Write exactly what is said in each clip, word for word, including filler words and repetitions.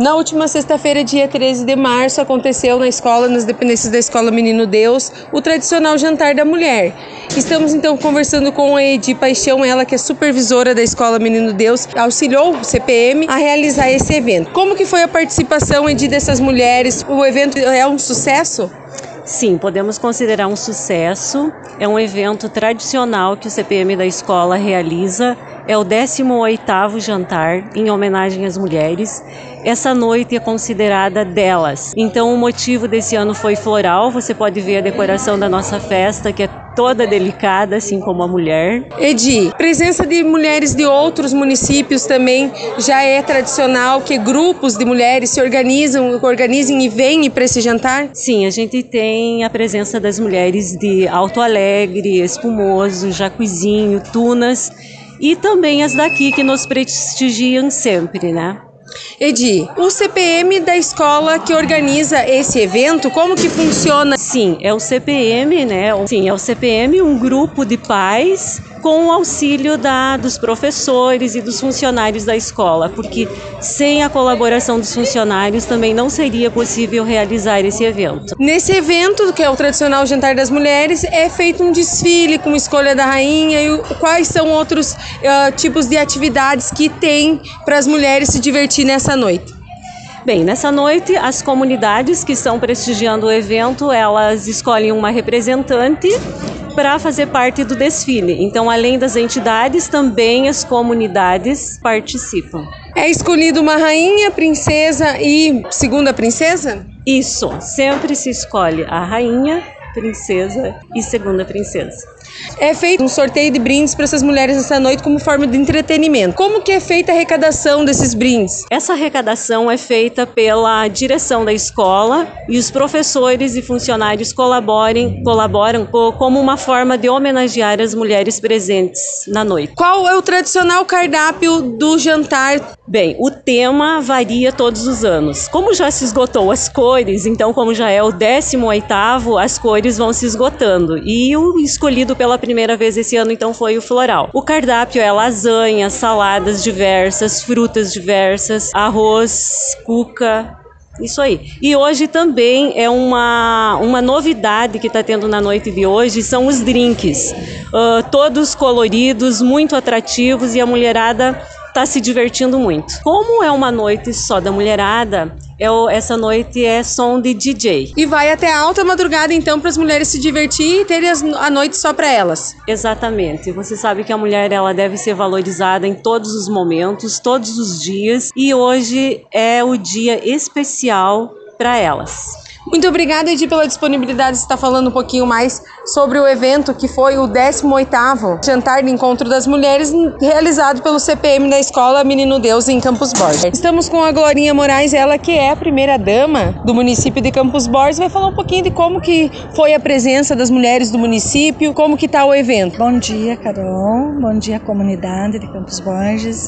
Na última sexta-feira, dia treze de março, aconteceu na escola, nas dependências da Escola Menino Deus, o tradicional jantar da mulher. Estamos então conversando com a Edi Paixão, ela que é supervisora da Escola Menino Deus, auxiliou o C P M a realizar esse evento. Como que foi a participação, Edi, dessas mulheres? O evento é um sucesso? Sim, podemos considerar um sucesso. É um evento tradicional que o C P M da escola realiza. É o décimo oitavo jantar em homenagem às mulheres. Essa noite é considerada delas. Então o motivo desse ano foi floral. Você pode ver a decoração da nossa festa, que é toda delicada, assim como a mulher. Edi, presença de mulheres de outros municípios também já é tradicional, que grupos de mulheres se organizam, organizem e vêm para esse jantar? Sim, a gente tem a presença das mulheres de Alto Alegre, Espumoso, Jacuizinho, Tunas e também as daqui que nos prestigiam sempre, né? Edi, o C P M da escola que organiza esse evento, como que funciona? Sim, é o C P M, né? Sim, é o C P M, um grupo de pais com o auxílio da, dos professores e dos funcionários da escola, porque sem a colaboração dos funcionários também não seria possível realizar esse evento. Nesse evento, que é o tradicional Jantar das Mulheres, é feito um desfile com escolha da rainha e quais são outros uh, tipos de atividades que tem para as mulheres se divertir nessa noite? Bem, nessa noite as comunidades que estão prestigiando o evento, elas escolhem uma representante para fazer parte do desfile. Então, além das entidades, também as comunidades participam. É escolhido uma rainha, princesa e segunda princesa? Isso, sempre se escolhe a rainha, princesa e segunda princesa. É feito um sorteio de brindes para essas mulheres nessa noite como forma de entretenimento. Como que é feita a arrecadação desses brindes? Essa arrecadação é feita pela direção da escola e os professores e funcionários colaborem, colaboram como uma forma de homenagear as mulheres presentes na noite. Qual é o tradicional cardápio do jantar? Bem, o tema varia todos os anos. Como já se esgotou as cores, então como já é o décimo oitavo, as cores vão se esgotando. E o escolhido pela primeira vez esse ano, então, foi o floral. O cardápio é lasanha, saladas diversas, frutas diversas, arroz, cuca, isso aí. E hoje também é uma, uma novidade que está tendo na noite de hoje, são os drinks. Uh, todos coloridos, muito atrativos, e a mulherada está se divertindo muito. Como é uma noite só da mulherada, é o, essa noite é som de D J. E vai até a alta madrugada, então, para as mulheres se divertir e terem a noite só para elas. Exatamente. Você sabe que a mulher, ela deve ser valorizada em todos os momentos, todos os dias. E hoje é o dia especial para elas. Muito obrigada, Edi, pela disponibilidade de estar falando um pouquinho mais sobre o evento que foi o décimo oitavo Jantar de Encontro das Mulheres, realizado pelo C P M da Escola Menino Deus em Campos Borges. Estamos com a Glorinha Moraes, ela que é a primeira dama do município de Campos Borges, vai falar um pouquinho de como que foi a presença das mulheres do município, como que está o evento. Bom dia, Carol, bom dia, comunidade de Campos Borges.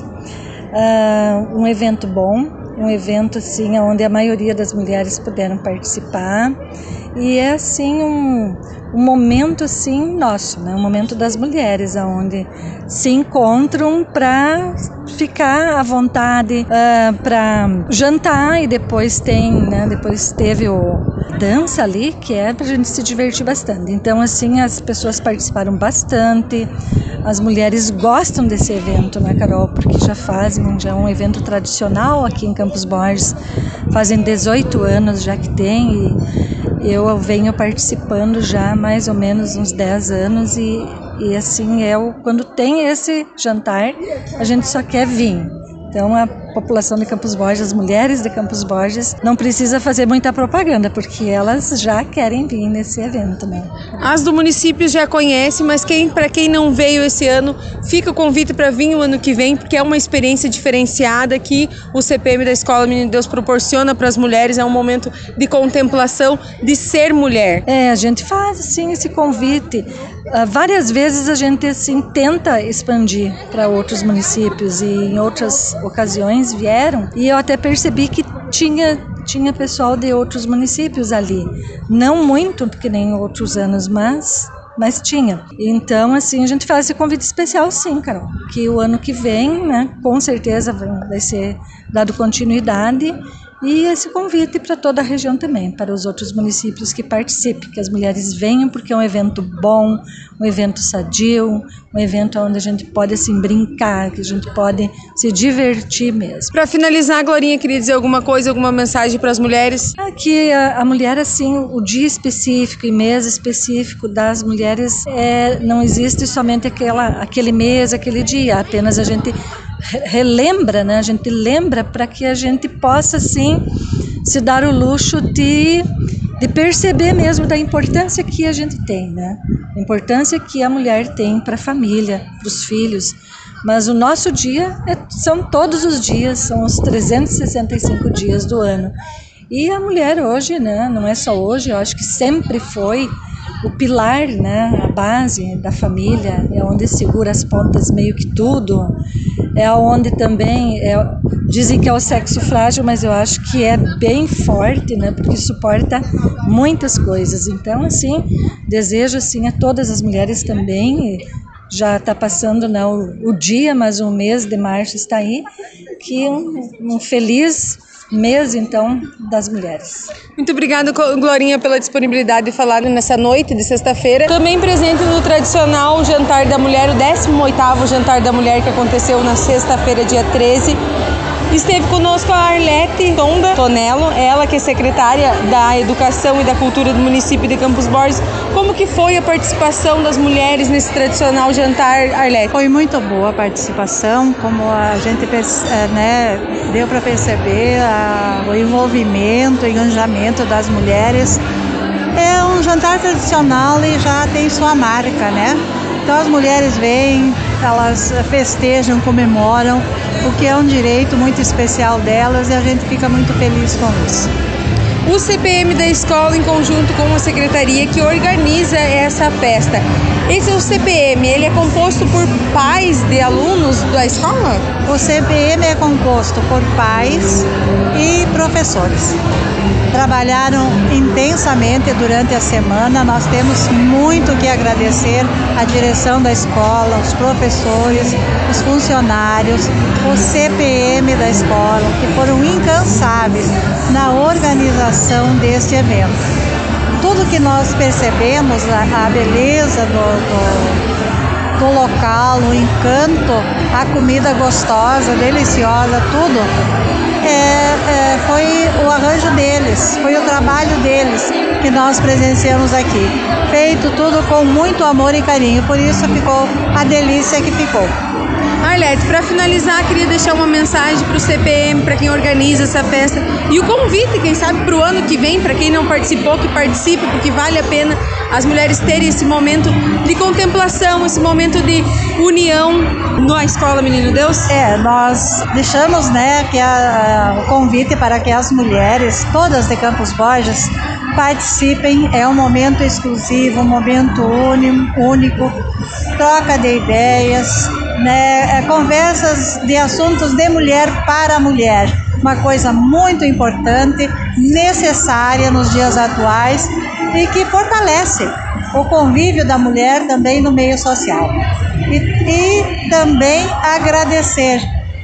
Uh, um evento bom. Um evento assim onde a maioria das mulheres puderam participar e é assim um, um momento assim nosso, né? Um momento das mulheres onde se encontram para ficar à vontade, uh, para jantar, e depois tem, né? Depois teve o dança ali, que é pra gente se divertir bastante. Então assim, as pessoas participaram bastante. As mulheres gostam desse evento, né, Carol? Porque já fazem, já é um evento tradicional aqui em Campos Borges. Fazem dezoito anos já que tem, e eu venho participando já há mais ou menos uns dez anos. E, e assim, é o, quando tem esse jantar, a gente só quer vir. Então a população de Campos Borges, as mulheres de Campos Borges, não precisa fazer muita propaganda, porque elas já querem vir nesse evento, né? As do município já conhecem, mas quem, para quem não veio esse ano, fica o convite para vir o ano que vem, porque é uma experiência diferenciada que o C P M da Escola Menino Deus proporciona para as mulheres, é um momento de contemplação, de ser mulher. É, a gente faz assim esse convite. Uh, várias vezes a gente assim tenta expandir para outros municípios, e em outras ocasiões vieram, e eu até percebi que tinha, tinha pessoal de outros municípios ali. Não muito, porque nem outros anos, mas mas tinha. Então, assim, a gente faz esse convite especial, sim, Carol, que o ano que vem, né, com certeza vai ser dado continuidade. E esse convite para toda a região também, para os outros municípios que participem, que as mulheres venham, porque é um evento bom, um evento sadio, um evento onde a gente pode assim brincar, que a gente pode se divertir mesmo. Para finalizar, Glorinha, queria dizer alguma coisa, alguma mensagem para as mulheres? Aqui a, a mulher, assim, o dia específico e mês específico das mulheres, é, não existe somente aquela, aquele mês, aquele dia, apenas a gente relembra, né? A gente lembra para que a gente possa, sim, se dar o luxo de, de perceber mesmo da importância que a gente tem, né? A importância que a mulher tem para a família, para os filhos. Mas o nosso dia é, são todos os dias, são os trezentos e sessenta e cinco dias do ano. E a mulher hoje, né? Não é só hoje, eu acho que sempre foi o pilar, né, a base da família, é onde segura as pontas meio que tudo, é onde também, é, dizem que é o sexo frágil, mas eu acho que é bem forte, né, porque suporta muitas coisas. Então, assim, desejo assim, a todas as mulheres também, já está passando, né, o, o dia, mas o mês de março está aí, que um, um feliz mês, então, das mulheres. Muito obrigada, Glorinha, pela disponibilidade de falar nessa noite de sexta-feira. Também presente no tradicional Jantar da Mulher, o décimo oitavo Jantar da Mulher, que aconteceu na sexta-feira, dia treze. Esteve conosco a Arlete Tonda Tonello, ela que é secretária da Educação e da Cultura do município de Campos Borges. Como que foi a participação das mulheres nesse tradicional jantar, Arlete? Foi muito boa a participação, como a gente né, deu para perceber a, o envolvimento, o engajamento das mulheres. É um jantar tradicional e já tem sua marca, né? Então as mulheres vêm, elas festejam, comemoram, o que é um direito muito especial delas e a gente fica muito feliz com isso. O C P M da escola, em conjunto com a secretaria que organiza essa festa. Esse é o C P M, ele é composto por pais de alunos da escola? O C P M é composto por pais e professores. Trabalharam intensamente durante a semana, nós temos muito que agradecer à direção da escola, os professores, os funcionários, o C P M da escola, que foram incansáveis na organização deste evento. Tudo que nós percebemos, a, a beleza do, do, do local, o encanto, a comida gostosa, deliciosa, tudo, é, é, foi o arranjo deles, foi o trabalho deles que nós presenciamos aqui. Feito tudo com muito amor e carinho, por isso ficou a delícia que ficou. Arlete, para finalizar, queria deixar uma mensagem para o C P M, para quem organiza essa festa, e o convite, quem sabe, para o ano que vem, para quem não participou, que participe, porque vale a pena as mulheres terem esse momento de contemplação, esse momento de união na Escola Menino Deus. É, nós deixamos, né, que a, a, o convite para que as mulheres, todas de Campos Borges, participem. É um momento exclusivo, um momento único, troca de ideias, né, é, conversas de assuntos de mulher para mulher, uma coisa muito importante, necessária nos dias atuais e que fortalece o convívio da mulher também no meio social. E, e também agradecer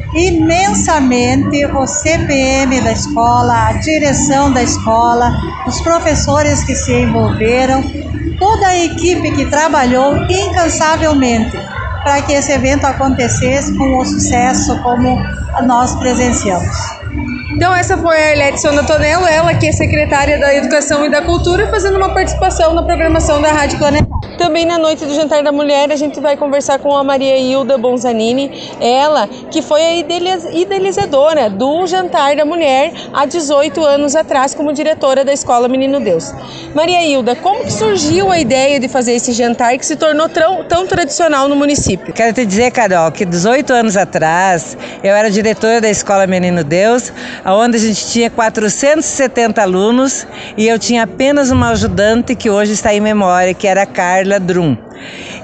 imensamente o C P M da escola, a direção da escola, os professores que se envolveram, toda a equipe que trabalhou incansavelmente para que esse evento acontecesse com o sucesso como nós presenciamos. Então essa foi a Arlete Tonello, ela que é secretária da Educação e da Cultura, fazendo uma participação na programação da Rádio Planeta. Também na noite do Jantar da Mulher, a gente vai conversar com a Maria Hilda Bonzanini, ela que foi a idealizadora do Jantar da Mulher há dezoito anos atrás como diretora da Escola Menino Deus. Maria Hilda, como que surgiu a ideia de fazer esse jantar que se tornou tão, tão tradicional no município? Quero te dizer, Carol, que dezoito anos atrás eu era diretora da Escola Menino Deus, onde a gente tinha quatrocentos e setenta alunos e eu tinha apenas uma ajudante que hoje está em memória, que era a Carla Drum.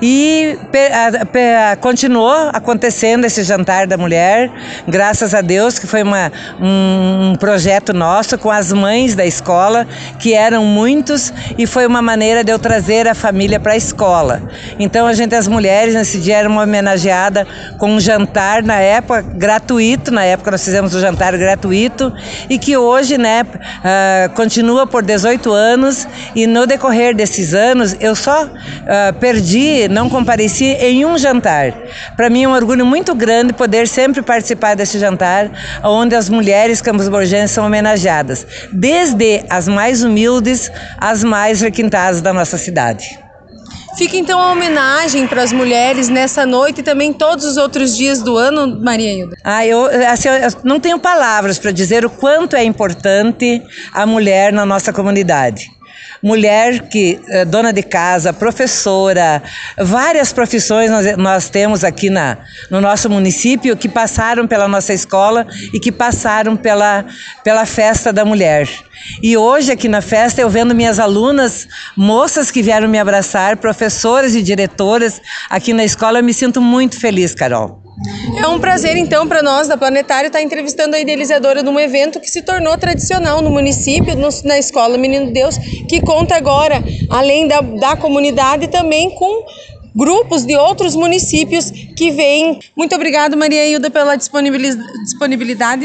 E a, a, continuou acontecendo esse jantar da mulher, graças a Deus, que foi uma, um, um projeto nosso com as mães da escola, que eram muitos, e foi uma maneira de eu trazer a família para a escola. Então a gente, as mulheres, nesse dia eram homenageadas com um jantar, na época, gratuito, na época nós fizemos o jantar gratuito, e que hoje, né, uh, continua por dezoito anos, e no decorrer desses anos, eu só uh, perdi, não compareci em um jantar. Para mim é um orgulho muito grande poder sempre participar desse jantar, onde as mulheres campusborgenses são homenageadas, desde as mais humildes às mais requintadas da nossa cidade. Fica então a homenagem para as mulheres nessa noite e também todos os outros dias do ano, Maria Hilda. Ah, eu, assim, eu não tenho palavras para dizer o quanto é importante a mulher na nossa comunidade. Mulher que é dona de casa, professora, várias profissões nós, nós temos aqui na, no nosso município que passaram pela nossa escola e que passaram pela, pela festa da mulher. E hoje aqui na festa eu vendo minhas alunas, moças que vieram me abraçar, professoras e diretoras aqui na escola, eu me sinto muito feliz, Carol. É um prazer, então, para nós da Planetário estar entrevistando a idealizadora de um evento que se tornou tradicional no município, no, na Escola Menino Deus, que conta agora, além da, da comunidade, também com grupos de outros municípios que vêm. Muito obrigado, Maria Hilda, pela disponibilidade.